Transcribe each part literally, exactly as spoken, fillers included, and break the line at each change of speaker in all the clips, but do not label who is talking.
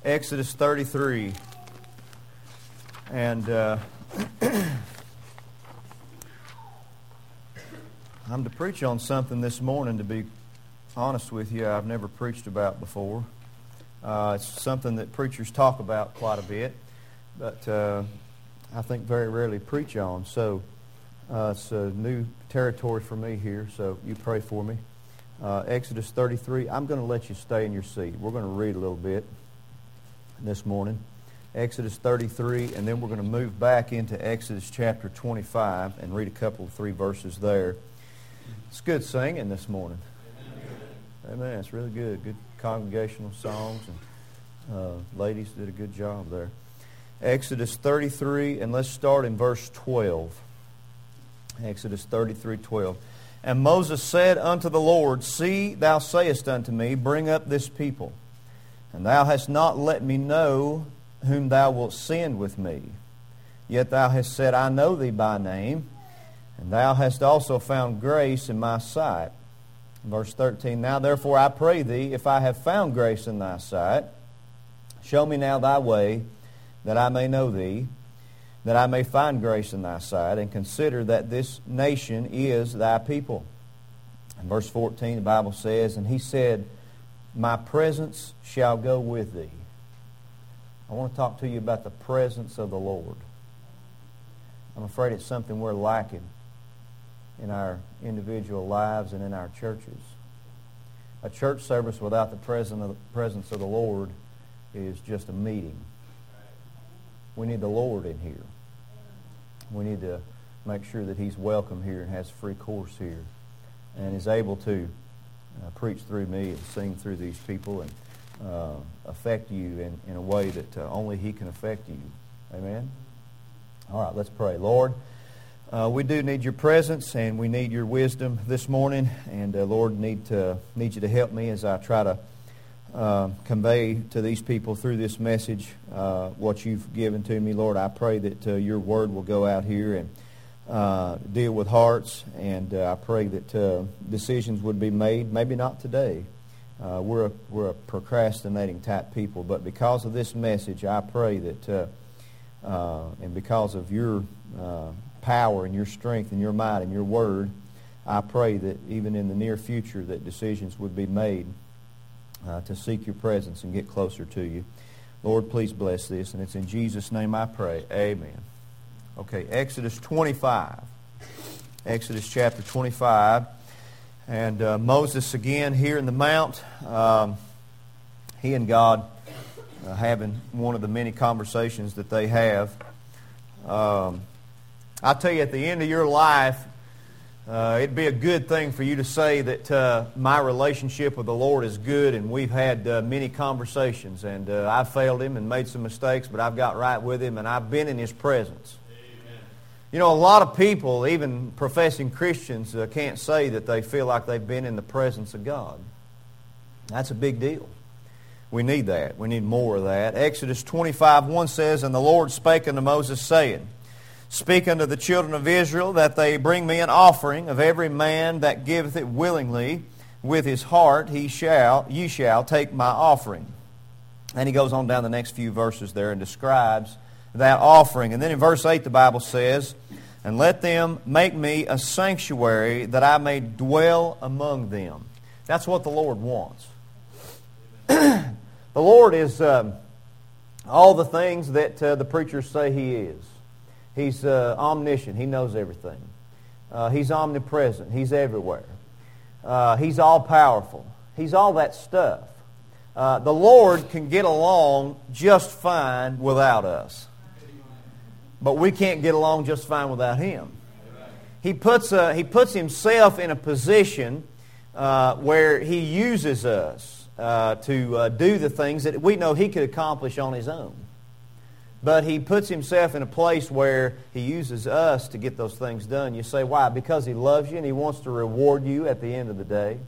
Exodus thirty-three. And uh, I'm to preach on something this morning, to be honest with you, I've never preached about before. Uh, it's something that preachers talk about quite a bit, but uh, I think very rarely preach on. So uh, it's a new territory for me here, so you pray for me. Uh, Exodus thirty-three, I'm going to let you stay in your seat. We're going to read a little bit this morning. Exodus thirty-three, and then we're going to move back into Exodus chapter twenty-five and read a couple of three verses there. It's good singing this morning. Amen. Amen. It's really good. Good congregational songs, and uh, ladies did a good job there. Exodus thirty-three, and let's start in verse twelve. Exodus thirty-three, twelve. And Moses said unto the Lord, See, thou sayest unto me, Bring up this people. And thou hast not let me know whom thou wilt send with me. Yet thou hast said, I know thee by name, and thou hast also found grace in my sight. Verse thirteen, Now therefore I pray thee, if I have found grace in thy sight, show me now thy way, that I may know thee, that I may find grace in thy sight, and consider that this nation is thy people. In verse fourteen, the Bible says, And he said, My presence shall go with thee. I want to talk to you about the presence of the Lord. I'm afraid it's something we're lacking in our individual lives and in our churches. A church service without the presence of the Lord is just a meeting. We need the Lord in here. We need to make sure that He's welcome here and has free course here and is able to uh, preach through me and sing through these people and uh, affect you in, in a way that uh, only He can affect you. Amen? All right, let's pray. Lord, uh, we do need Your presence and we need Your wisdom this morning. And uh, Lord, need to need You to help me as I try to Uh, convey to these people through this message uh, what You've given to me. Lord, I pray that uh, Your Word will go out here and uh, deal with hearts, and uh, I pray that uh, decisions would be made, maybe not today. Uh, we're, a, we're a procrastinating type people, but because of this message, I pray that, uh, uh, and because of Your uh, power and Your strength and Your might and Your Word, I pray that even in the near future that decisions would be made Uh, to seek Your presence and get closer to You. Lord, please bless this, and it's in Jesus' name I pray. Amen. Okay, Exodus twenty-five. Exodus chapter twenty-five. And uh, Moses again here in the mount. Um, he and God uh, having one of the many conversations that they have. Um, I tell you, at the end of your life, Uh, it'd be a good thing for you to say that uh, my relationship with the Lord is good, and we've had uh, many conversations, and uh, I've failed Him and made some mistakes, but I've got right with Him, and I've been in His presence. Amen. You know, a lot of people, even professing Christians, uh, can't say that they feel like they've been in the presence of God. That's a big deal. We need that. We need more of that. Exodus twenty-five, one says, And the Lord spake unto Moses, saying, Speak unto the children of Israel that they bring me an offering of every man that giveth it willingly with his heart. He shall, ye shall take my offering. And he goes on down the next few verses there and describes that offering. And then in verse eight the Bible says, And let them make me a sanctuary that I may dwell among them. That's what the Lord wants. The Lord is um, all the things that uh, the preachers say He is. He's uh, omniscient. He knows everything. Uh, he's omnipresent. He's everywhere. Uh, he's all-powerful. He's all that stuff. Uh, the Lord can get along just fine without us. But we can't get along just fine without Him. He puts, a, he puts Himself in a position uh, where He uses us uh, to uh, do the things that we know He could accomplish on His own. But He puts Himself in a place where He uses us to get those things done. You say, why? Because He loves you and He wants to reward you at the end of the day.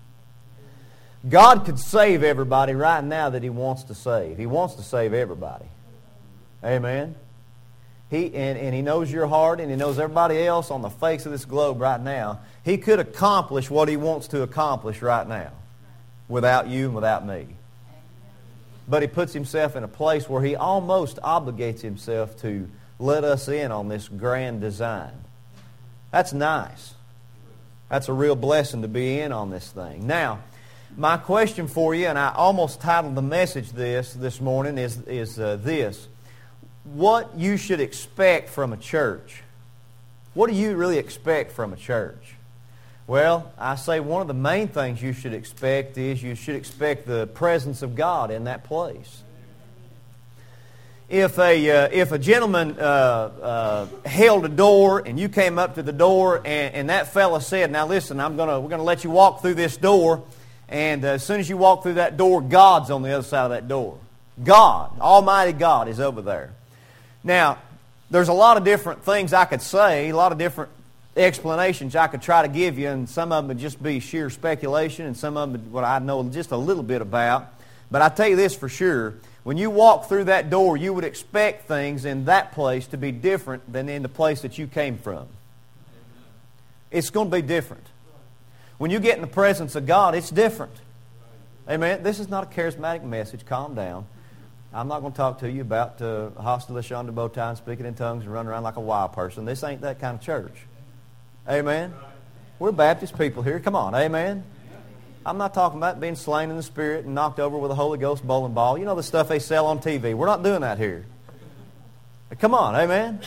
God could save everybody right now that He wants to save. He wants to save everybody. Amen? He and, and He knows your heart, and He knows everybody else on the face of this globe right now. He could accomplish what He wants to accomplish right now without you and without me. but He puts Himself in a place where He almost obligates Himself to let us in on this grand design. That's nice. That's a real blessing to be in on this thing. Now, my question for you, and I almost titled the message this this morning, is, is uh, this. What you should expect from a church. What do you really expect from a church? Well, I say one of the main things you should expect is you should expect the presence of God in that place. If a uh, if a gentleman uh, uh, held a door and you came up to the door and, and that fella said, "Now listen, I'm gonna we're gonna let you walk through this door," and uh, as soon as you walk through that door, God's on the other side of that door. God, Almighty God, is over there. Now, there's a lot of different things I could say, a lot of different explanations I could try to give you, and some of them would just be sheer speculation, and some of them what I know just a little bit about. But I tell you this for sure. When you walk through that door, you would expect things in that place to be different than in the place that you came from. It's going to be different. When you get in the presence of God, it's different. Amen. This is not a charismatic message. Calm down. I'm not going to talk to you about uh, hostilish on the bow tie and speaking in tongues and running around like a wild person. This ain't that kind of church. Amen. We're Baptist people here. Come on. Amen. I'm not talking about being slain in the Spirit and knocked over with a Holy Ghost bowling ball. You know the stuff they sell on T V. We're not doing that here. Come on, amen?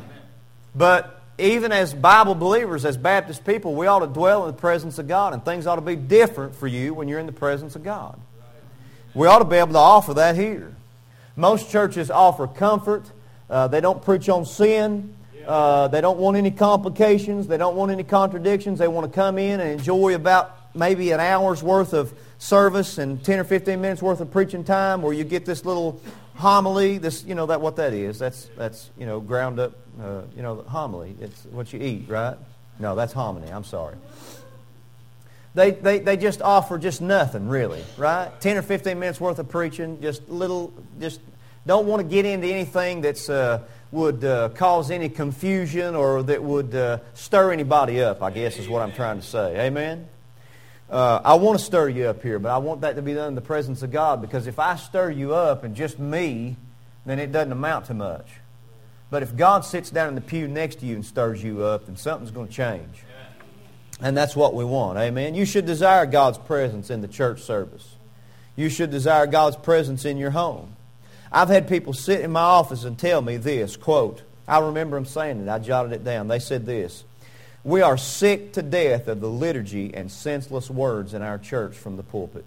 But even as Bible believers, as Baptist people, we ought to dwell in the presence of God, and things ought to be different for you when you're in the presence of God. We ought to be able to offer that here. Most churches offer comfort. Uh, they don't preach on sin. Uh, they don't want any complications. They don't want any contradictions. They want to come in and enjoy about maybe an hour's worth of service and ten or fifteen minutes worth of preaching time, where you get this little homily. This, you know, that what that is. That's that's you know ground up. Uh, you know, homily. It's what you eat, right? No, that's hominy. I'm sorry. They they they just offer just nothing really, right? Ten or fifteen minutes worth of preaching. Just little. Just don't want to get into anything that's uh, would uh, cause any confusion or that would uh, stir anybody up. I guess is what I'm trying to say. Amen. Uh, I want to stir you up here, but I want that to be done in the presence of God, because if I stir you up and just me, then it doesn't amount to much. But if God sits down in the pew next to you and stirs you up, then something's going to change. And that's what we want. Amen. You should desire God's presence in the church service. You should desire God's presence in your home. I've had people sit in my office and tell me this, quote, I remember them saying it. I jotted it down. They said this: "We are sick to death of the liturgy and senseless words in our church from the pulpit."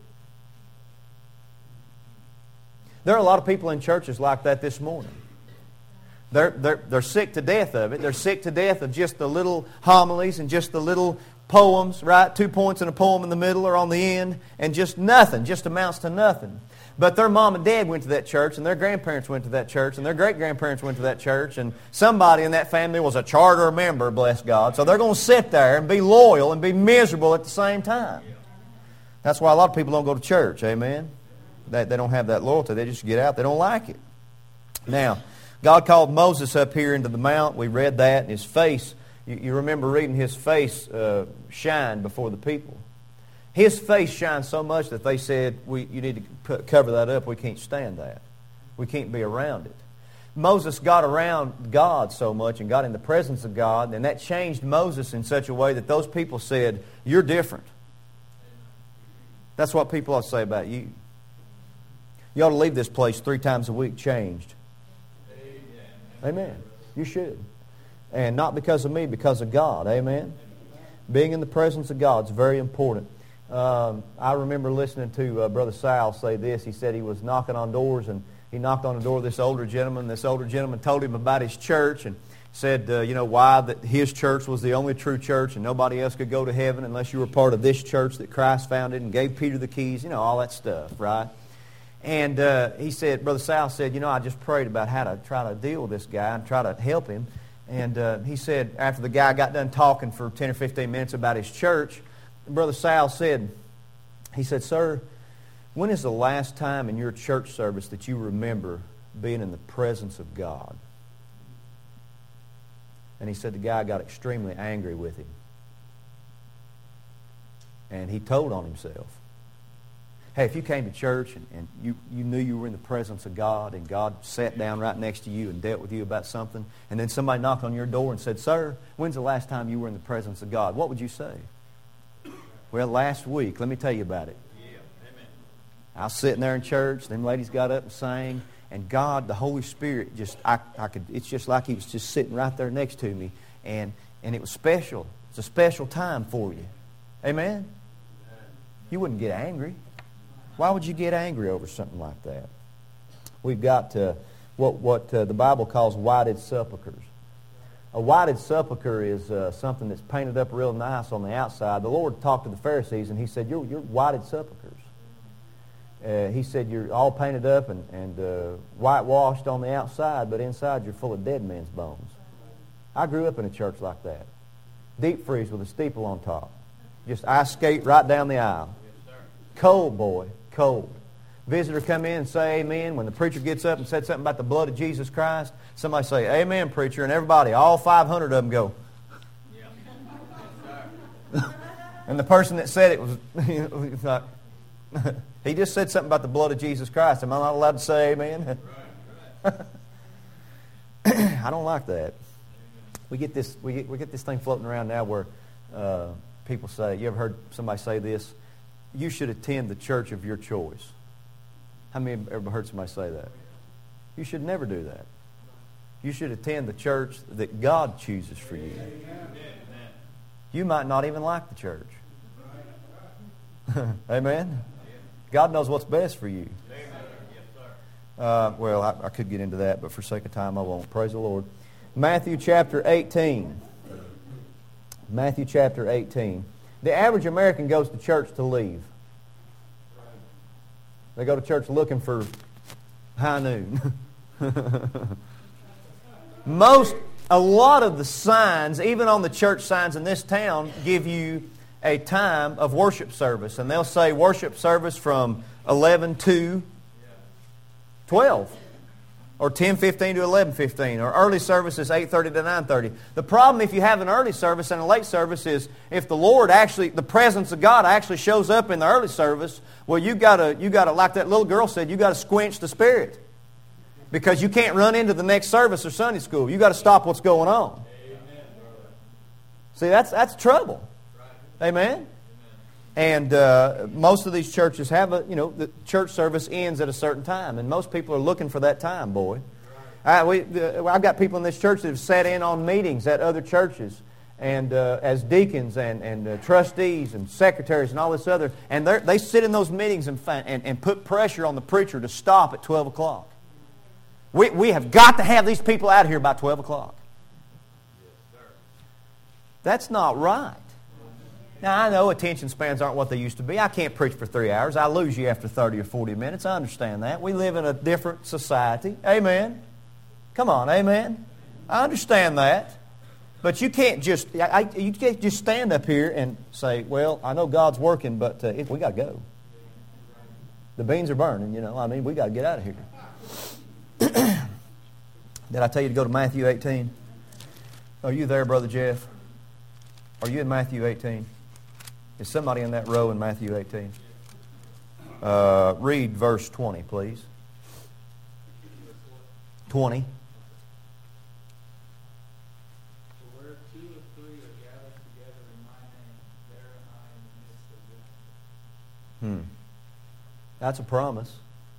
There are a lot of people in churches like that this morning. They're, they're, they're sick to death of it. They're sick to death of just the little homilies and just the little poems, right? Two points and a poem in the middle or on the end, and just nothing, just amounts to nothing. But their mom and dad went to that church, and their grandparents went to that church, and their great-grandparents went to that church, and somebody in that family was a charter member, bless God. So they're going to sit there and be loyal and be miserable at the same time. That's why a lot of people don't go to church, amen? They, they don't have that loyalty. They just get out. They don't like it. Now, God called Moses up here into the mount. We read that, and his face, you, you remember reading his face uh, shine before the people. His face shined so much that they said, "We, you need to put, cover that up. We can't stand that. We can't be around it." Moses got around God so much and got in the presence of God, and that changed Moses in such a way that those people said, "You're different." That's what people ought to say about you. You ought to leave this place three times a week changed. Amen. Amen. You should. And not because of me, because of God. Amen. Being in the presence of God is very important. Um, I remember listening to uh, Brother Sal say this. He said he was knocking on doors, and he knocked on the door of this older gentleman. This older gentleman told him about his church and said, uh, you know, why that his church was the only true church and nobody else could go to heaven unless you were part of this church that Christ founded and gave Peter the keys, you know, all that stuff, right? And uh, he said, Brother Sal said, you know, I just prayed about how to try to deal with this guy and try to help him. And uh, he said, after the guy got done talking for ten or fifteen minutes about his church, Brother Sal said, he said, "Sir, when is the last time in your church service that you remember being in the presence of God?" And he said the guy got extremely angry with him. And he told on himself. Hey, if you came to church and, and you, you knew you were in the presence of God and God sat down right next to you and dealt with you about something, and then somebody knocked on your door and said, "Sir, when's the last time you were in the presence of God?" What would you say? "Well, last week." Let me tell you about it. Yeah. Amen. I was sitting there in church. Them ladies got up and sang. And God, the Holy Spirit, just I, I could. It's just like He was just sitting right there next to me. And, and it was special. It's a special time for you. Amen? You wouldn't get angry. Why would you get angry over something like that? We've got uh, what, what uh, the Bible calls whited sepulchres. A whited sepulchre is uh, something that's painted up real nice on the outside. The Lord talked to the Pharisees and He said, you're, you're whited sepulchres. Uh, he said, you're all painted up and, and uh, whitewashed on the outside, but inside you're full of dead men's bones. I grew up in a church like that. Deep freeze with a steeple on top. Just ice skate right down the aisle. Cold, boy. Cold. Visitor come in and say amen. When the preacher gets up and said something about the blood of Jesus Christ, somebody say, "Amen, preacher," and everybody, all five hundred of them go. Yeah. And the person that said it was, you know, like, he just said something about the blood of Jesus Christ. Am I not allowed to say amen? Right, right. I don't like that. We get this we get, we get this thing floating around now where uh, people say, you ever heard somebody say this? You should attend the church of your choice. How many have ever heard somebody say that? You should never do that. You should attend the church that God chooses for you. You might not even like the church. Amen? God knows what's best for you. Uh, well, I, I could get into that, but for sake of time, I won't. Praise the Lord. Matthew chapter eighteen. Matthew chapter eighteen. The average American goes to church to leave. They go to church looking for high noon. Most, a lot of the signs, even on the church signs in this town, give you a time of worship service. And they'll say worship service from eleven to twelve. Or ten fifteen to eleven fifteen. Or early service is eight thirty to nine thirty. The problem if you have an early service and a late service is if the Lord actually, the presence of God actually shows up in the early service, well, you gotta, you gotta, like that little girl said, you got to squench the Spirit. Because you can't run into the next service or Sunday school. You got to stop what's going on. Amen. See, that's that's trouble. Right. Amen. And uh, most of these churches have a, you know, the church service ends at a certain time, and most people are looking for that time, boy. I, we, uh, I've got people in this church that have sat in on meetings at other churches, and uh, as deacons and, and uh, trustees and secretaries and all this other, and they sit in those meetings and, find, and and put pressure on the preacher to stop at twelve o'clock. We we have got to have these people out of here by twelve o'clock. That's not right. Now, I know attention spans aren't what they used to be. I can't preach for three hours. I lose you after thirty or forty minutes. I understand that. We live in a different society. Amen. Come on, amen. I understand that. But you can't just I, you can't just stand up here and say, well, I know God's working, but uh, it, we got to go. The beans are burning, you know. I mean, we got to get out of here. Did I tell you to go to Matthew eighteen? Are you there, Brother Jeff? Are you in Matthew eighteen? Is somebody in that row in Matthew eighteen? Uh, read verse twenty, please. twenty.
For where two or three are gathered together in my name, there am I in the midst of them.
Hmm. That's a promise.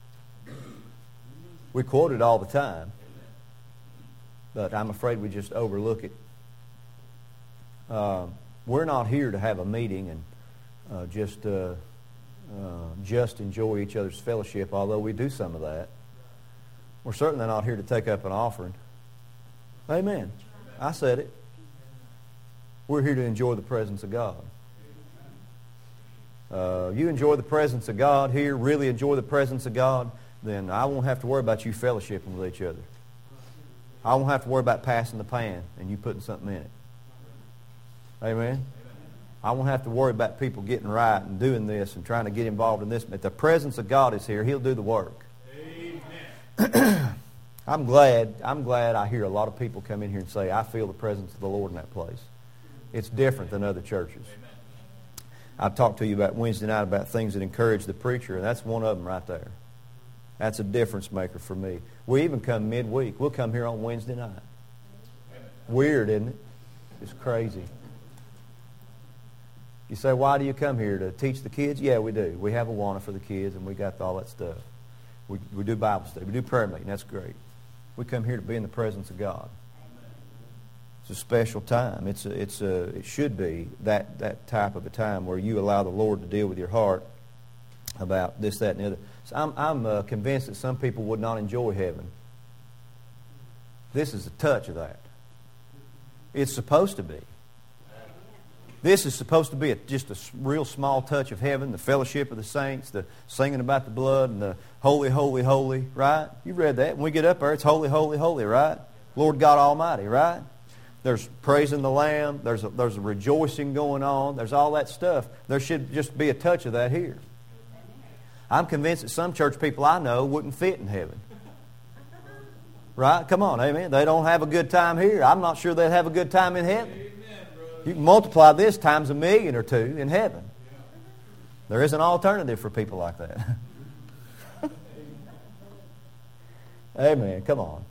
We quote it all the time, but I'm afraid we just overlook it. Uh, we're not here to have a meeting and uh, just uh, uh, just enjoy each other's fellowship, although we do some of that. We're certainly not here to take up an offering. Amen. I said it. We're here to enjoy the presence of God. Uh, you enjoy the presence of God here, really enjoy the presence of God, then I won't have to worry about you fellowshipping with each other. I won't have to worry about passing the pan and you putting something in it. Amen? I won't have to worry about people getting right and doing this and trying to get involved in this. If the presence of God is here, He'll do the work. Amen. I'm glad, I'm glad I hear a lot of people come in here and say, I feel the presence of the Lord in that place. It's different than other churches. I talked to you about Wednesday night about things that encourage the preacher, and that's one of them right there. That's a difference maker for me. We even come midweek. We'll come here on Wednesday night. Weird, isn't it? It's crazy. You say, why do you come here? To teach the kids? Yeah, we do. We have Awana for the kids, and we got all that stuff. We, we do Bible study. We do prayer meeting. That's great. We come here to be in the presence of God. It's a special time. It's a, it's a, it should be that, that type of a time where you allow the Lord to deal with your heart about this, that, and the other. So I'm, I'm uh, convinced that some people would not enjoy heaven. This is a touch of that. It's supposed to be. This is supposed to be a, just a real small touch of heaven, the fellowship of the saints, the singing about the blood, and the holy, holy, holy, right? You read that. When we get up there, it's holy, holy, holy, right? Lord God Almighty, right? There's praising the Lamb. There's a, there's a rejoicing going on. There's all that stuff. There should just be a touch of that here. I'm convinced that some church people I know wouldn't fit in heaven. Right? Come on, amen. They don't have a good time here. I'm not sure they'd have a good time in heaven. You can multiply this times a million or two in heaven. There is an alternative for people like that. Amen. Come on.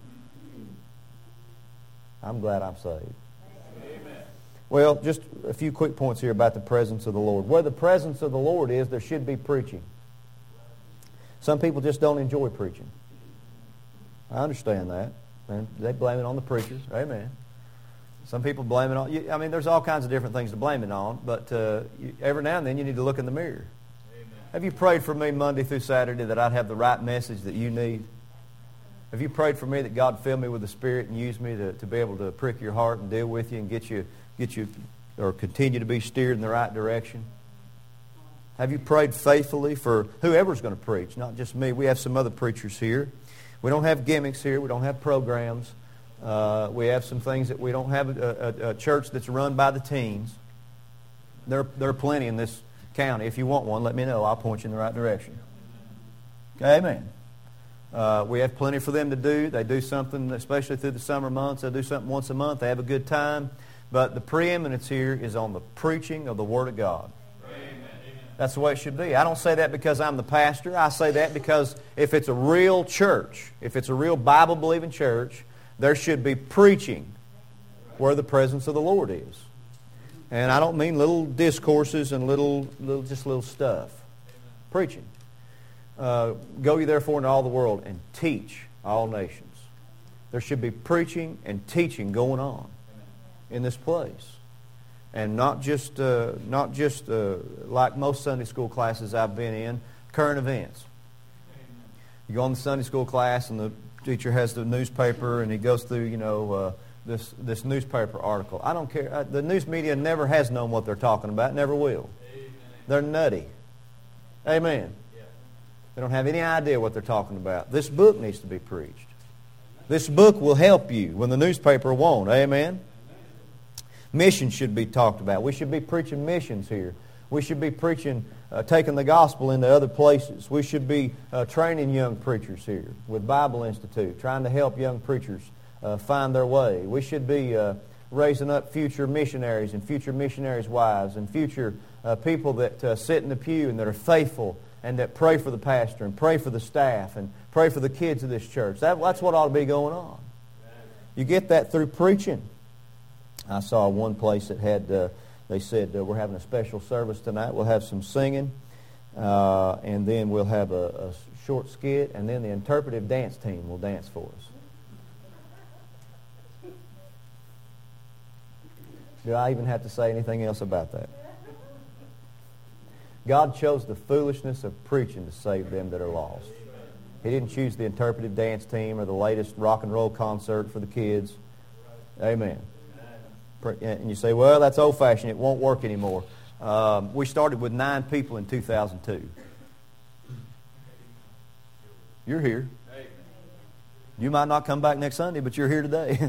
I'm glad I'm saved. Amen. Well, just a few quick points here about the presence of the Lord. Where the presence of the Lord is, there should be preaching. Some people just don't enjoy preaching. I understand that. And they blame it on the preachers. Amen. Some people blame it on... I mean, there's all kinds of different things to blame it on, but uh, you, every now and then you need to look in the mirror. Amen. Have you prayed for me Monday through Saturday that I'd have the right message that you need? Have you prayed for me that God fill me with the Spirit and use me to, to be able to prick your heart and deal with you and get you, get you, or continue to be steered in the right direction? Have you prayed faithfully for whoever's going to preach, not just me? We have some other preachers here. We don't have gimmicks here. We don't have programs. Uh, we have some things that we don't have a, a, a church that's run by the teens. There, there are plenty in this county. If you want one, let me know. I'll point you in the right direction. Okay, amen. Uh, we have plenty for them to do. They do something, especially through the summer months. They do something once a month. They have a good time. But the preeminence here is on the preaching of the Word of God. That's the way it should be. I don't say that because I'm the pastor. I say that because if it's a real church, if it's a real Bible-believing church, there should be preaching where the presence of the Lord is. And I don't mean little discourses and little, little just little stuff. Preaching. Uh, Go ye therefore into all the world and teach all nations. There should be preaching and teaching going on in this place. And not just uh, not just uh, like most Sunday school classes I've been in, current events. You go on the Sunday school class and the teacher has the newspaper and he goes through, you know, uh, this this newspaper article. I don't care. The news media never has known what they're talking about, never will. Amen. They're nutty. Amen. Yeah. They don't have any idea what they're talking about. This book needs to be preached. This book will help you when the newspaper won't. Amen. Missions should be talked about. We should be preaching missions here. We should be preaching, uh, taking the gospel into other places. We should be uh, training young preachers here with Bible Institute, trying to help young preachers uh, find their way. We should be uh, raising up future missionaries and future missionaries' wives and future uh, people that uh, sit in the pew and that are faithful and that pray for the pastor and pray for the staff and pray for the kids of this church. That, that's what ought to be going on. You get that through preaching. I saw one place that had, uh, they said, uh, we're having a special service tonight. We'll have some singing, uh, and then we'll have a, a short skit, and then the interpretive dance team will dance for us. Do I even have to say anything else about that? God chose the foolishness of preaching to save them that are lost. He didn't choose the interpretive dance team or the latest rock and roll concert for the kids. Amen. And you say, well, that's old-fashioned. It won't work anymore. Um, we started with nine people in two thousand two. You're here. You might not come back next Sunday, but you're here today.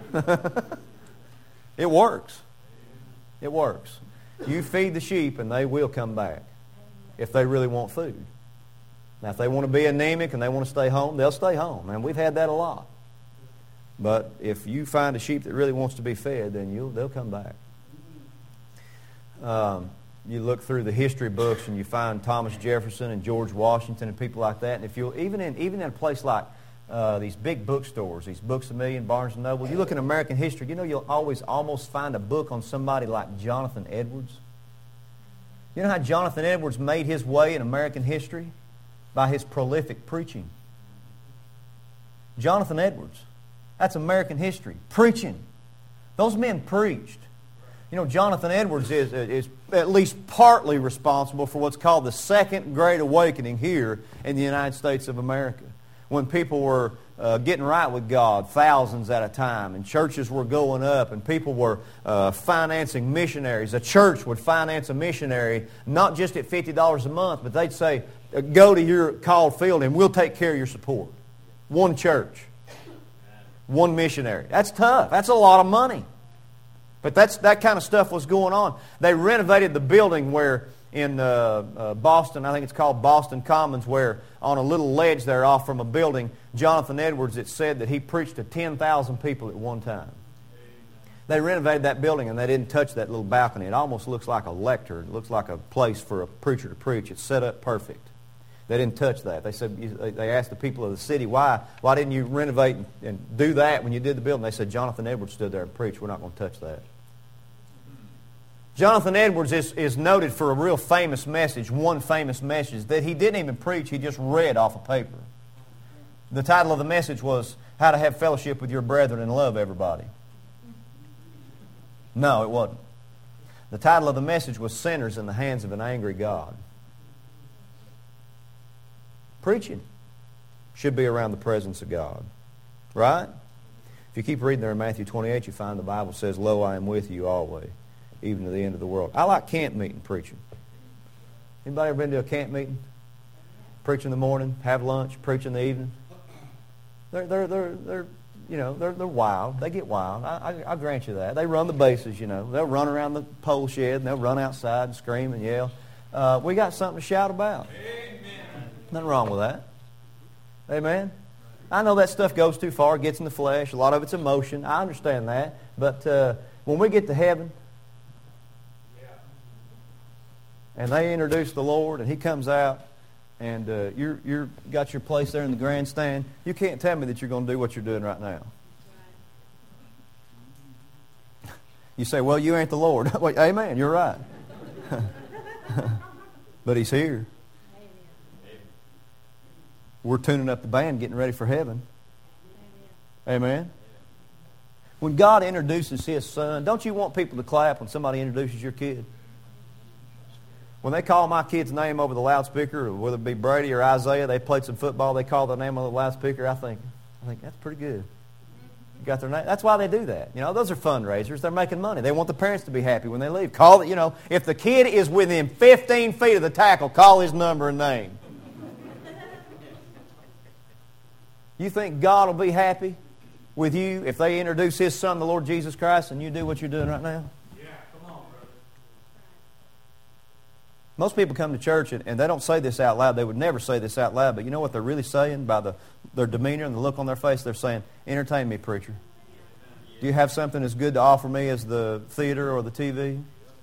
It works. It works. You feed the sheep and they will come back if they really want food. Now, if they want to be anemic and they want to stay home, they'll stay home. And we've had that a lot. But if you find a sheep that really wants to be fed, then you'll they'll come back. Um, you look through the history books and you find Thomas Jefferson and George Washington and people like that. And if you even in even in a place like uh, these big bookstores, these Books a Million, Barnes and Noble, you look in American history, you know you'll always almost find a book on somebody like Jonathan Edwards. You know how Jonathan Edwards made his way in American history? By his prolific preaching. Jonathan Edwards. That's American history. Preaching. Those men preached. You know, Jonathan Edwards is, is at least partly responsible for what's called the Second Great Awakening here in the United States of America. When people were uh, getting right with God, thousands at a time, and churches were going up, and people were uh, financing missionaries. A church would finance a missionary, not just at fifty dollars a month, but they'd say, go to your called field and we'll take care of your support. One church. One missionary. That's tough. That's a lot of money. But that's that kind of stuff was going on. They renovated the building where in uh, uh, Boston, I think it's called Boston Commons, where on a little ledge there off from a building, Jonathan Edwards, it said that he preached to ten thousand people at one time. They renovated that building and they didn't touch that little balcony. It almost looks like a lectern. It looks like a place for a preacher to preach. It's set up perfect. They didn't touch that. They said they asked the people of the city, why why didn't you renovate and, and do that when you did the building? They said, Jonathan Edwards stood there and preached. We're not going to touch that. Jonathan Edwards is, is noted for a real famous message, one famous message, that he didn't even preach, he just read off a paper. The title of the message was, How to Have Fellowship with Your Brethren and Love Everybody. No, it wasn't. The title of the message was, Sinners in the Hands of an Angry God. Preaching should be around the presence of God. Right? If you keep reading there in Matthew twenty-eight, you find the Bible says, Lo, I am with you always, even to the end of the world. I like camp meeting preaching. Anybody ever been to a camp meeting? Preach in the morning, have lunch, preach in the evening. They're, they're, they're, they're you know, they're, they're wild. They get wild. I, I, I grant you that. They run the bases, you know. They'll run around the pole shed and they'll run outside and scream and yell. Uh, we got something to shout about. Amen. Nothing wrong with that. Amen. I know that stuff goes too far, gets in the flesh. A lot of it's emotion. I understand that. But uh, when we get to heaven, and they introduce the Lord, and He comes out, and uh, you're you're got your place there in the grandstand, you can't tell me that you're going to do what you're doing right now. You say, well, you ain't the Lord. Well, amen, you're right. But He's here. We're tuning up the band, getting ready for heaven. Amen. When God introduces His Son, don't you want people to clap when somebody introduces your kid? When they call my kid's name over the loudspeaker, or whether it be Brady or Isaiah, they played some football, they call their name on the loudspeaker, I think, I think that's pretty good. You got their name. That's why they do that. You know, those are fundraisers. They're making money. They want the parents to be happy when they leave. Call it, you know, if the kid is within fifteen feet of the tackle, call his number and name. You think God will be happy with you if they introduce His Son, the Lord Jesus Christ, and you do what you're doing right now?
Yeah, come on, brother.
Most people come to church and, and they don't say this out loud. They would never say this out loud, but you know what they're really saying by the, their demeanor and the look on their face? They're saying, entertain me, preacher. Do you have something as good to offer me as the theater or the T V?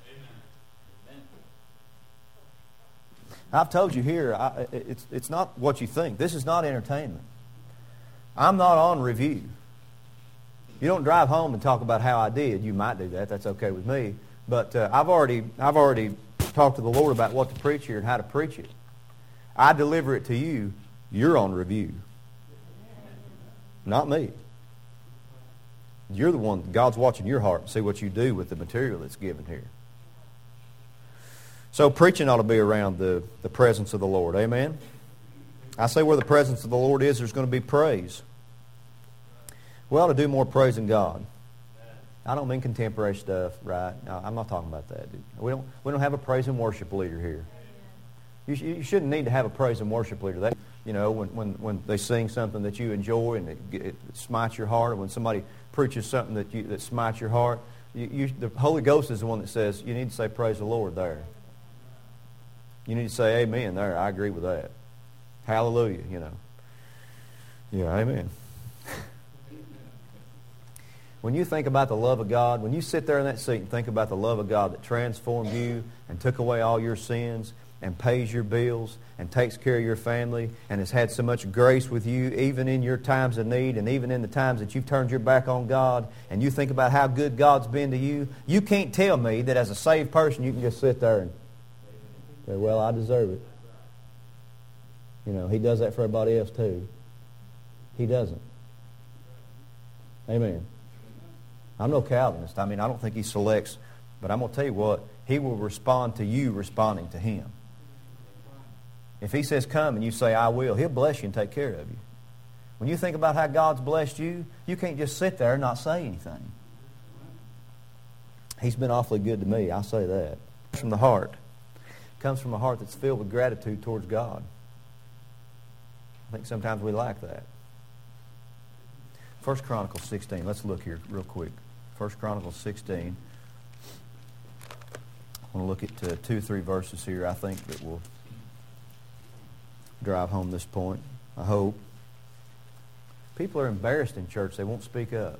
I've told you here, I, it's, it's not what you think. This is not entertainment. I'm not on review. You don't drive home and talk about how I did. You might do that. That's okay with me. But uh, I've already I've already talked to the Lord about what to preach here and how to preach it. I deliver it to you. You're on review. Not me. You're the one, God's watching your heart and see what you do with the material that's given here. So preaching ought to be around the, the presence of the Lord. Amen? I say where the presence of the Lord is, there's going to be praise. We ought to do more praising God. I don't mean contemporary stuff, right? No, I'm not talking about that. Dude. We don't we don't have a praise and worship leader here. You, sh- you shouldn't need to have a praise and worship leader. That, you know, when, when, when they sing something that you enjoy and it, it smites your heart, or when somebody preaches something that you, that smites your heart, you, you, the Holy Ghost is the one that says you need to say praise the Lord there. You need to say amen there. I agree with that. Hallelujah, you know. Yeah, amen. When you think about the love of God, when you sit there in that seat and think about the love of God that transformed you and took away all your sins and pays your bills and takes care of your family and has had so much grace with you even in your times of need and even in the times that you've turned your back on God, and you think about how good God's been to you, you can't tell me that as a saved person you can just sit there and say, well, I deserve it. You know, He does that for everybody else too. He doesn't. Amen. I'm no Calvinist. I mean, I don't think He selects, but I'm going to tell you what, He will respond to you responding to Him. If He says come and you say, I will, He'll bless you and take care of you. When you think about how God's blessed you, you can't just sit there and not say anything. He's been awfully good to me, I say that. It comes from the heart. It comes from a heart that's filled with gratitude towards God. I think sometimes we lack that. First Chronicles sixteen. Let's look here real quick. First Chronicles sixteen. I want to look at uh, two or three verses here I think that will drive home this point, I hope. People are embarrassed in church. They won't speak up.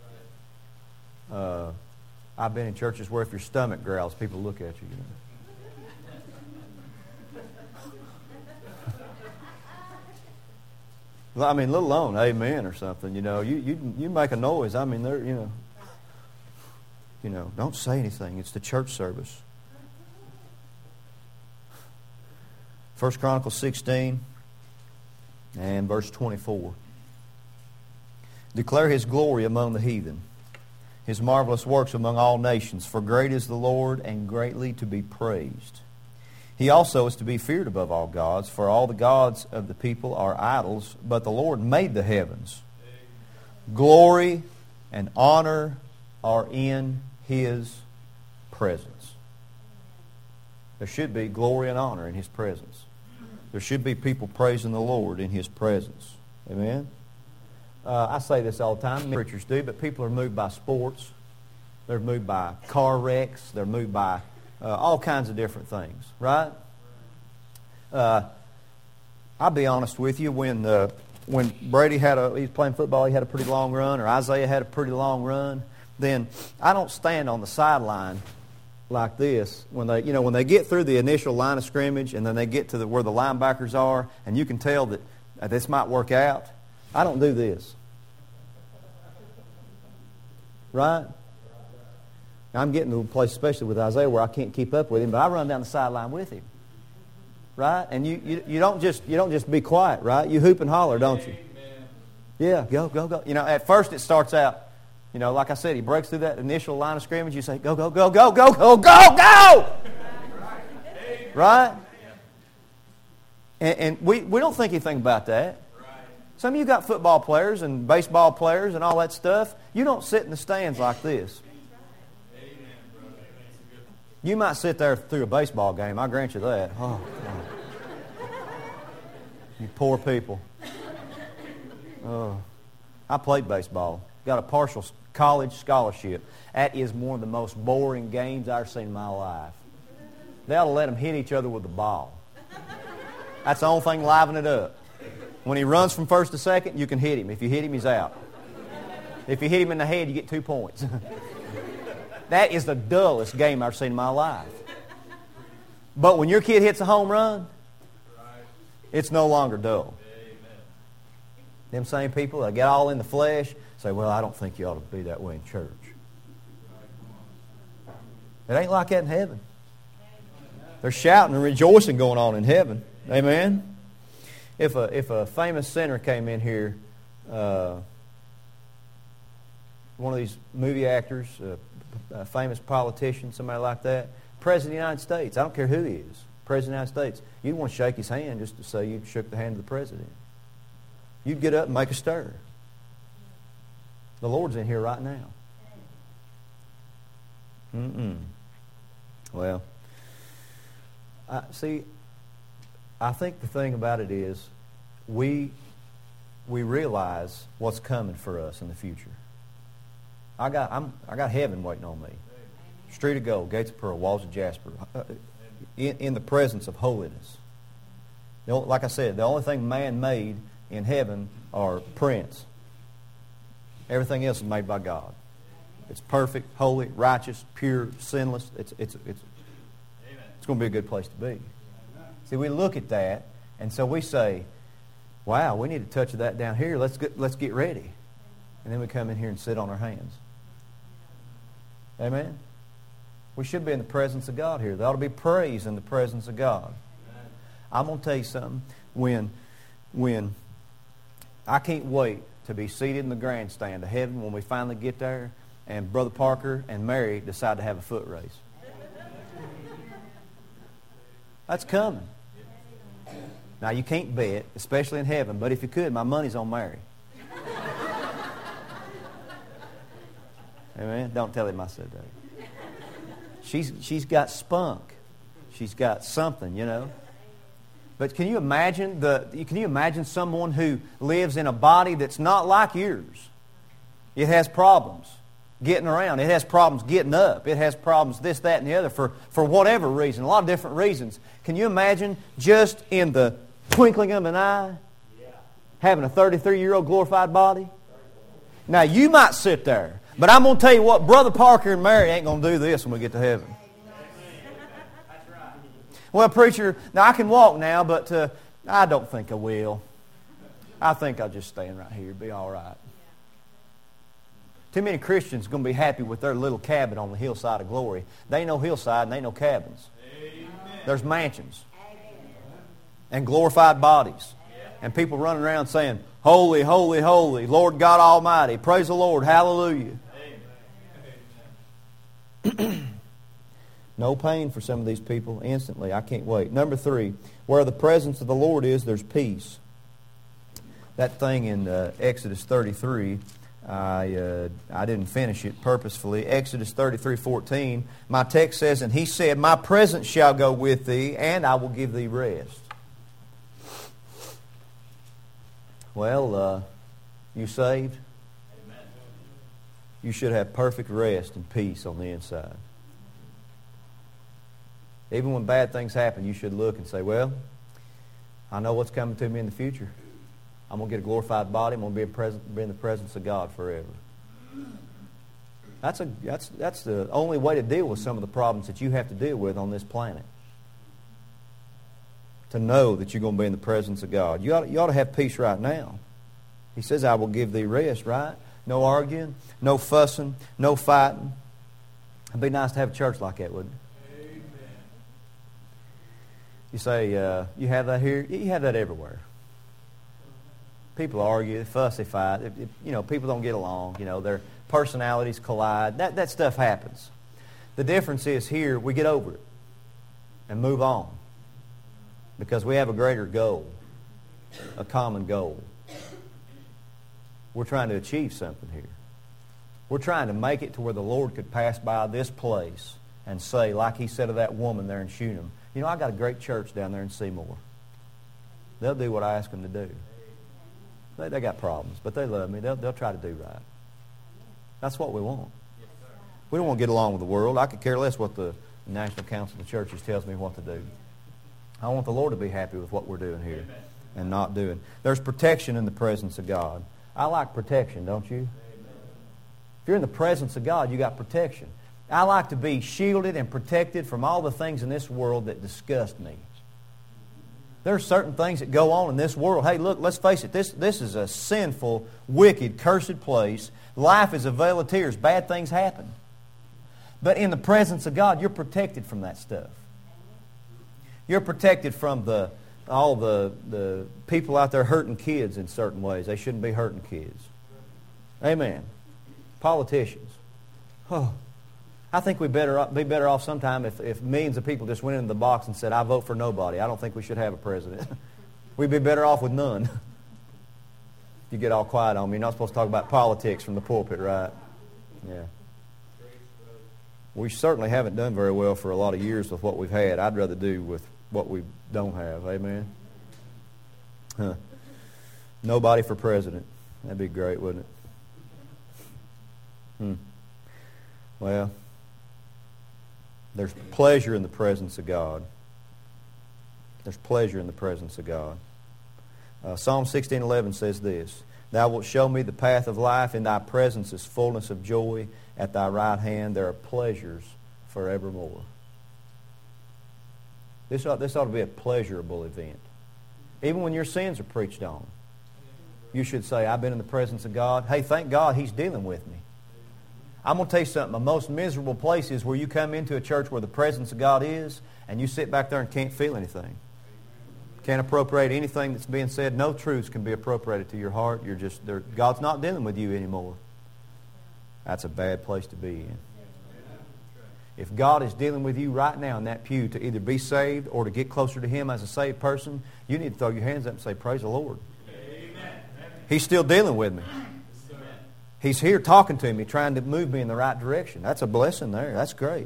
Uh, I've been in churches where if your stomach growls, people look at you. you know. I mean, let alone amen or something, you know. You you you make a noise. I mean, they're, you know, you know, don't say anything. It's the church service. First Chronicles sixteen and verse twenty-four. Declare His glory among the heathen, His marvelous works among all nations, for great is the Lord and greatly to be praised. He also is to be feared above all gods, for all the gods of the people are idols, but the Lord made the heavens. Glory and honor are in His presence. There should be glory and honor in His presence. There should be people praising the Lord in His presence. Amen? Uh, I say this all the time, preachers do, but people are moved by sports. They're moved by car wrecks. They're moved by Uh, all kinds of different things, right? Uh, I'll be honest with you. When uh, when Brady had a, he was playing football, he had a pretty long run, or Isaiah had a pretty long run. Then I don't stand on the sideline like this when they, you know, when they get through the initial line of scrimmage, and then they get to the, where the linebackers are, and you can tell that uh, this might work out. I don't do this, right? I'm getting to a place, especially with Isaiah, where I can't keep up with him, but I run down the sideline with him, right? And you, you, you don't just you don't just be quiet, right? You hoop and holler, don't you? Amen. Yeah, go, go, go. You know, at first it starts out, you know, like I said, he breaks through that initial line of scrimmage. You say, go, go, go, go, go, go, go, go, right? And, and we we don't think anything about that. Some of you got football players and baseball players and all that stuff. You don't sit in the stands like this. You might sit there through a baseball game. I grant you that. Oh, God. You poor people. Oh, I played baseball. Got a partial college scholarship. That is one of the most boring games I've ever seen in my life. They ought to let them hit each other with the ball. That's the only thing livening it up. When he runs from first to second, you can hit him. If you hit him, he's out. If you hit him in the head, you get two points. That is the dullest game I've seen in my life. But when your kid hits a home run, it's no longer dull. Them same people that get all in the flesh say, well, I don't think you ought to be that way in church. It ain't like that in heaven. There's shouting and rejoicing going on in heaven. Amen? If a, if a famous sinner came in here, uh, one of these movie actors, uh, a famous politician, somebody like that, President of the United States, I don't care who he is, President of the United States, you'd want to shake his hand just to say you shook the hand of the President. You'd get up and make a stir. The Lord's in here right now. Mm-mm. Well, I, see, I think the thing about it is we we realize what's coming for us in the future. I got I'm I got heaven waiting on me. Street of gold, gates of pearl, walls of jasper, in, in the presence of holiness. The only, like I said, the only thing man made in heaven are prints. Everything else is made by God. It's perfect, holy, righteous, pure, sinless. It's, it's, it's, it's going to be a good place to be. See, we look at that, and so we say, wow, we need a touch of that down here. Let's get, let's get ready. And then we come in here and sit on our hands. Amen? We should be in the presence of God here. There ought to be praise in the presence of God. I'm going to tell you something. When, when I can't wait to be seated in the grandstand of heaven when we finally get there and Brother Parker and Mary decide to have a foot race. That's coming. Now, you can't bet, especially in heaven, but if you could, my money's on Mary. Amen? Don't tell him I said that. She's, she's got spunk. She's got something, you know. But can you imagine the? Can you imagine someone who lives in a body that's not like yours? It has problems getting around. It has problems getting up. It has problems this, that, and the other for, for whatever reason. A lot of different reasons. Can you imagine just in the twinkling of an eye having a thirty-three-year-old glorified body? Now, you might sit there, but I'm going to tell you what, Brother Parker and Mary ain't going to do this when we get to heaven. Well, preacher, now I can walk now, but uh, I don't think I will. I think I'll just stand right here, be all right. Too many Christians are going to be happy with their little cabin on the hillside of glory. They ain't no hillside and they ain't no cabins. Amen. There's mansions. Amen. And glorified bodies. Yeah. And people running around saying, holy, holy, holy, Lord God Almighty. Praise the Lord. Hallelujah. Amen. No pain for some of these people instantly. I can't wait. Number three, where the presence of the Lord is, there's peace. That thing in uh, Exodus thirty-three, I uh, I didn't finish it purposefully. Exodus thirty-three fourteen, my text says, and he said, my presence shall go with thee, and I will give thee rest. Well, uh, you saved? Amen. You should have perfect rest and peace on the inside. Even when bad things happen, you should look and say, well, I know what's coming to me in the future. I'm going to get a glorified body. I'm going to be in, present, be in the presence of God forever. That's, a, that's, that's the only way to deal with some of the problems that you have to deal with on this planet. To know that you're going to be in the presence of God. You ought, you ought to have peace right now. He says, I will give thee rest, right? No arguing, no fussing, no fighting. It'd be nice to have a church like that, wouldn't it? You say, uh, you have that here? You have that everywhere. People argue, they fuss, they fight. It, it, you know, people don't get along. You know, their personalities collide. That, that stuff happens. The difference is here, we get over it and move on. Because we have a greater goal, a common goal. We're trying to achieve something here. We're trying to make it to where the Lord could pass by this place and say, like He said to that woman there in Shunem, you know, I got a great church down there in Seymour. They'll do what I ask them to do. They, they got problems, but they love me. They'll, they'll try to do right. That's what we want. We don't want to get along with the world. I could care less what the National Council of Churches tells me what to do. I want the Lord to be happy with what we're doing here and not doing. There's protection in the presence of God. I like protection, don't you? If you're in the presence of God, you got protection. I like to be shielded and protected from all the things in this world that disgust me. There are certain things that go on in this world. Hey, look, let's face it. This, this is a sinful, wicked, cursed place. Life is a vale of tears. Bad things happen. But in the presence of God, you're protected from that stuff. You're protected from the all the, the people out there hurting kids in certain ways. They shouldn't be hurting kids. Amen. Politicians. Oh. I think we'd better be better off sometime if, if millions of people just went into the box and said, I vote for nobody. I don't think we should have a president. We'd be better off with none. You get all quiet on me. You're not supposed to talk about politics from the pulpit, right? Yeah. We certainly haven't done very well for a lot of years with what we've had. I'd rather do with what we don't have. Amen? Huh. Nobody for president. That'd be great, wouldn't it? Hmm. Well, there's pleasure in the presence of God. There's pleasure in the presence of God. Uh, Psalm sixteen eleven says this, Thou wilt show me the path of life. In Thy presence is fullness of joy, at thy right hand there are pleasures forevermore. This ought, this ought to be a pleasurable event. Even when your sins are preached on, you should say, I've been in the presence of God. Hey, thank God He's dealing with me. I'm going to tell you something. The most miserable place is where you come into a church where the presence of God is, and you sit back there and can't feel anything. Can't appropriate anything that's being said. No truths can be appropriated to your heart. You're just God's not dealing with you anymore. That's a bad place to be in. If God is dealing with you right now in that pew to either be saved or to get closer to Him as a saved person, you need to throw your hands up and say, praise the Lord. Amen. He's still dealing with me. He's here talking to me, trying to move me in the right direction. That's a blessing there. That's great.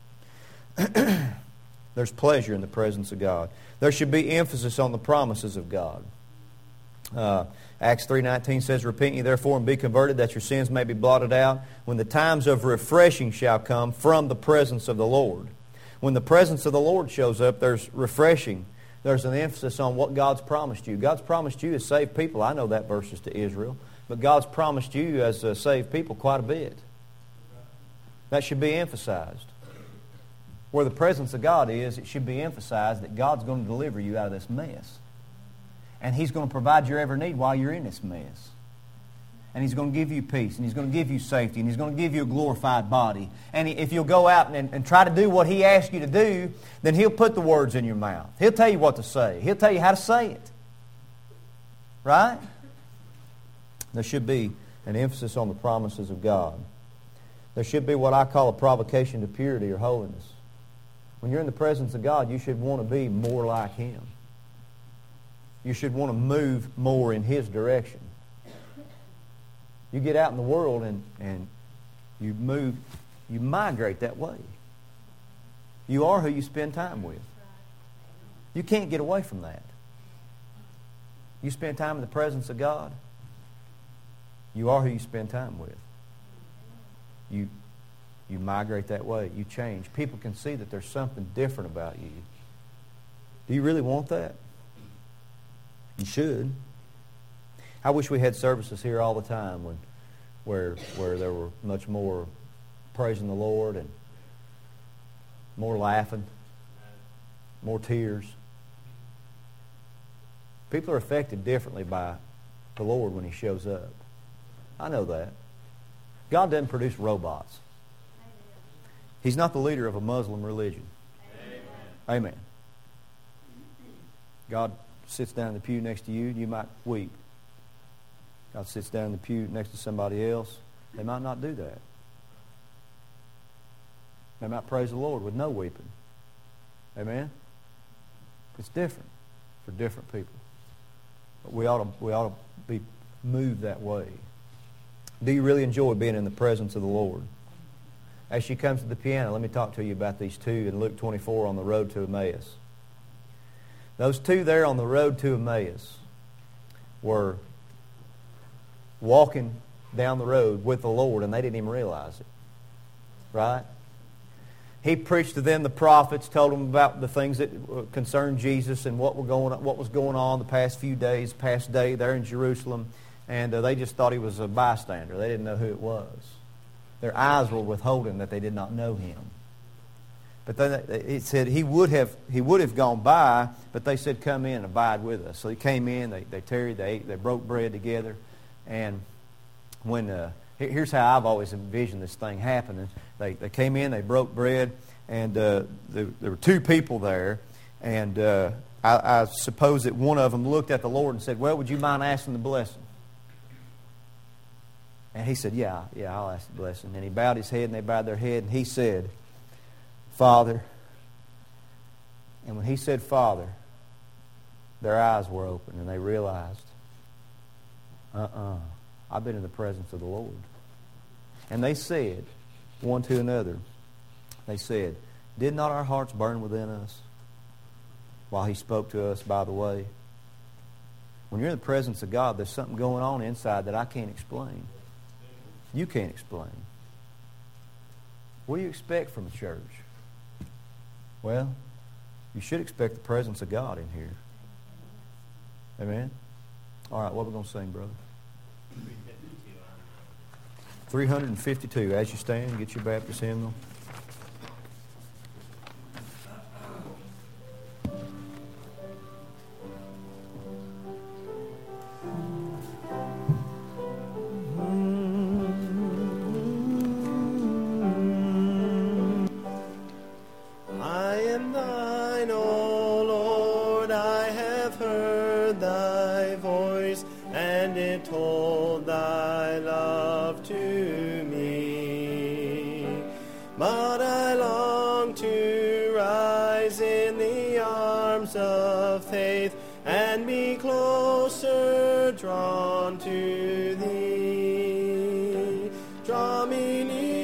There's pleasure in the presence of God. There should be emphasis on the promises of God. Uh, Acts three nineteen says, repent ye therefore and be converted, that your sins may be blotted out, when the times of refreshing shall come from the presence of the Lord. When the presence of the Lord shows up, there's refreshing. There's an emphasis on what God's promised you. God's promised you as saved people. I know that verse is to Israel. But God's promised you as uh, saved people quite a bit. That should be emphasized. Where the presence of God is, it should be emphasized that God's going to deliver you out of this mess. And He's going to provide your every need while you're in this mess. And He's going to give you peace, and He's going to give you safety, and He's going to give you a glorified body. And if you'll go out and, and try to do what He asked you to do, then He'll put the words in your mouth. He'll tell you what to say. He'll tell you how to say it. Right? There should be an emphasis on the promises of God. There should be what I call a provocation to purity or holiness. When you're in the presence of God, you should want to be more like Him. You should want to move more in His direction. You get out in the world and, and you move, you migrate that way. You are who you spend time with. You can't get away from that. You spend time in the presence of God, you are who you spend time with. You, you migrate that way. You change. People can see that there's something different about you. Do you really want that? You should. I wish we had services here all the time when, where, where there were much more praising the Lord and more laughing, more tears. People are affected differently by the Lord when He shows up. I know that. God doesn't produce robots. He's not the leader of a Muslim religion. Amen. Amen. God sits down in the pew next to you, you might weep. God sits down in the pew next to somebody else, they might not do that. They might praise the Lord with no weeping. Amen? It's different for different people. But we ought to, we ought to be moved that way. Do you really enjoy being in the presence of the Lord? As she comes to the piano, let me talk to you about these two in Luke twenty-four on the road to Emmaus. Those two there on the road to Emmaus were walking down the road with the Lord, and they didn't even realize it. Right? He preached to them the prophets, told them about the things that concerned Jesus and what were going on, what was going on the past few days, past day there in Jerusalem, and uh, they just thought He was a bystander. They didn't know who it was. Their eyes were withholding that they did not know Him. But then it said he would have he would have gone by, but they said, come in and abide with us. So He came in, they, they tarried, they ate, they broke bread together. And when uh, here's how I've always envisioned this thing happening. They, they came in, they broke bread, and uh, there, there were two people there. And uh, I, I suppose that one of them looked at the Lord and said, well, would you mind asking the blessing? And he said, yeah, yeah, I'll ask the blessing. And he bowed his head, and they bowed their head, and he said, Father. And when he said Father, their eyes were open, and they realized, uh-uh, I've been in the presence of the Lord. And they said, one to another, they said, did not our hearts burn within us while He spoke to us by the way? When you're in the presence of God, there's something going on inside that I can't explain. You can't explain. What do you expect from a church? Well, you should expect the presence of God in here. Amen? All right, what are we going to sing, brother? three hundred fifty-two. As you stand, get your Baptist hymnal.
Of faith, and be closer drawn to thee. Draw me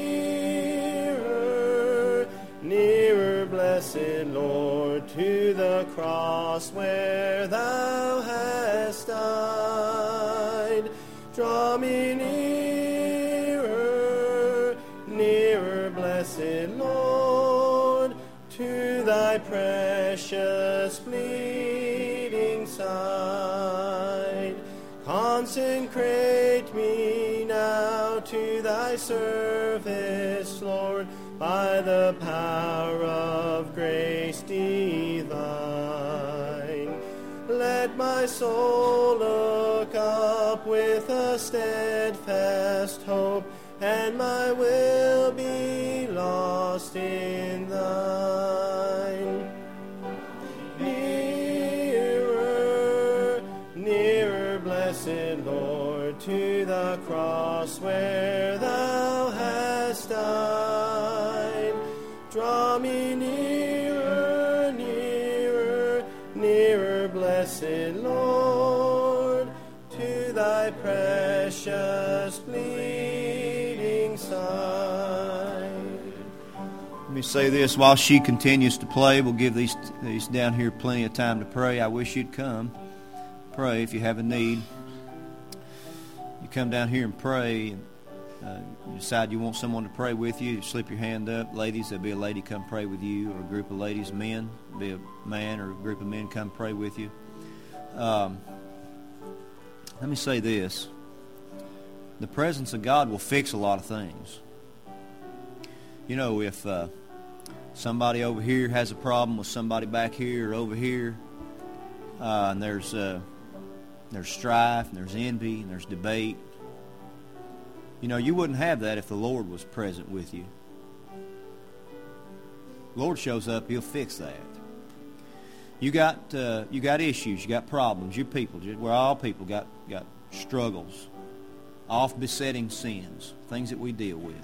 nearer, nearer, blessed Lord, to the cross where thou hast died. Draw me nearer, nearer, blessed Lord, to thy precious bleeding side. Consecrate me now to thy service, Lord, by the power of grace divine. Let my soul look up with a steadfast hope, and my will be lost in thine. Nearer, nearer, blessed Lord, to the cross where thou hast died. Draw me nearer, nearer, nearer, blessed Lord, to thy precious bleeding side.
Let me say this, while she continues to play, we'll give these these down here plenty of time to pray. I wish you'd come. Pray if you have a need. You come down here and pray, and uh, you decide you want someone to pray with you, you slip your hand up. Ladies, there'll be a lady come pray with you, or a group of ladies. Men, there'll be a man or a group of men come pray with you. Um, let me say this. The presence of God will fix a lot of things. You know, if uh, somebody over here has a problem with somebody back here or over here, uh, and there's uh, there's strife, and there's envy, and there's debate, you know, you wouldn't have that if the Lord was present with you. The Lord shows up, He'll fix that. You got uh, you got issues, you got problems. You people, we're all people, got got struggles, oft-besetting sins, things that we deal with.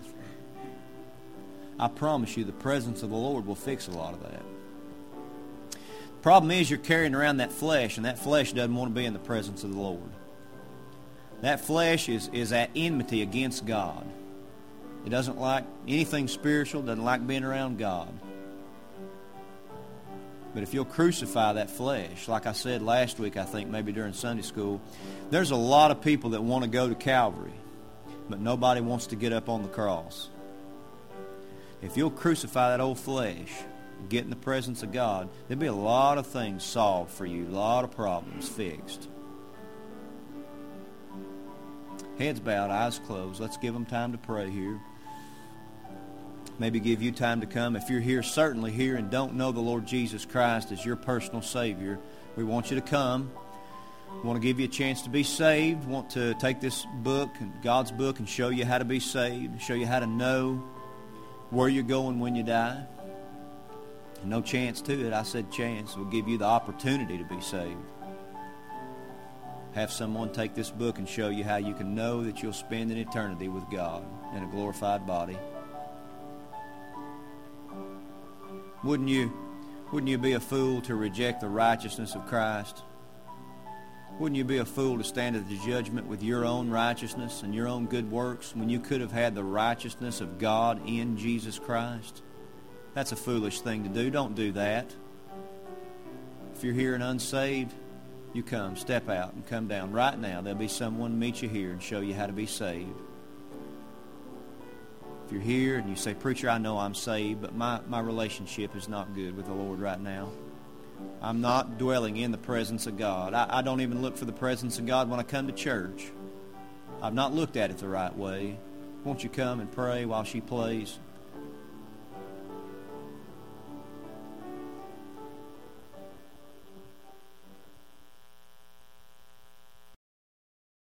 I promise you the presence of the Lord will fix a lot of that. The problem is you're carrying around that flesh, and that flesh doesn't want to be in the presence of the Lord. That flesh is, is at enmity against God. It doesn't like anything spiritual, doesn't like being around God. But if you'll crucify that flesh, like I said last week, I think maybe during Sunday school, there's a lot of people that want to go to Calvary, but nobody wants to get up on the cross. If you'll crucify that old flesh, get in the presence of God, there'll be a lot of things solved for you, a lot of problems fixed. Heads bowed, eyes closed. Let's give them time to pray here. Maybe give you time to come. If you're here, certainly here, and don't know the Lord Jesus Christ as your personal Savior, we want you to come. We want to give you a chance to be saved. We want to take this book, God's book, and show you how to be saved, show you how to know where you're going when you die. No chance to it. I said chance. We'll give you the opportunity to be saved. Have someone take this book and show you how you can know that you'll spend an eternity with God in a glorified body. Wouldn't you, wouldn't you be a fool to reject the righteousness of Christ? Wouldn't you be a fool to stand at the judgment with your own righteousness and your own good works when you could have had the righteousness of God in Jesus Christ? That's a foolish thing to do. Don't do that. If you're here and unsaved, you come, step out and come down. Right now, there'll be someone meet you here and show you how to be saved. If you're here and you say, "Preacher, I know I'm saved, but my, my relationship is not good with the Lord right now. I'm not dwelling in the presence of God. I, I don't even look for the presence of God when I come to church. I've not looked at it the right way. Won't you come and pray while she plays?